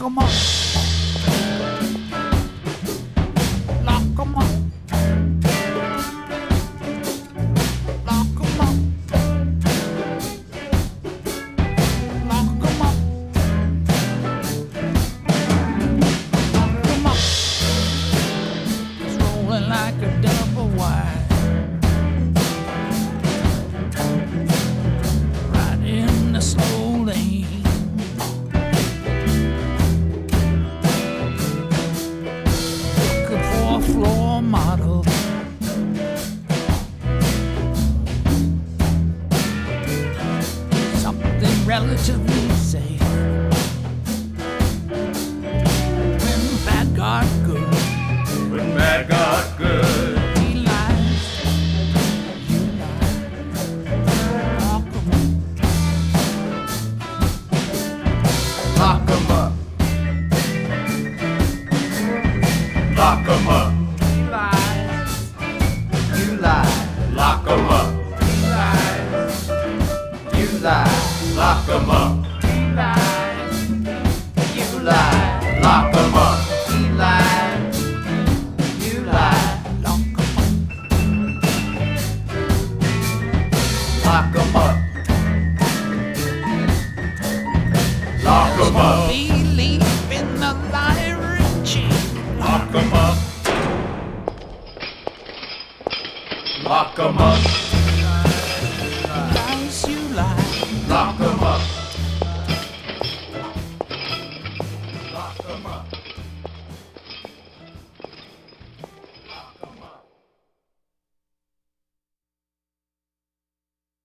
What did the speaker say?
'em up. Lock 'em up. Lock 'em up. Lock 'em up. Lock 'em up. It's rolling like a double wide. Right in the slow lane. Floor model. Something relatively safe. When bad got good. When bad got good. He lies. You lie. Lock 'em up. Lock 'em up. Lock 'em up. You lie. Lock 'em up. He lies. You lie. Lock 'em up. He lies. You lie. Lock 'em up. He lies. You lie. Lock 'em up. Lock 'em up. Lock 'em up. Believe in the lying chick. Lock 'em up. Lock 'em up.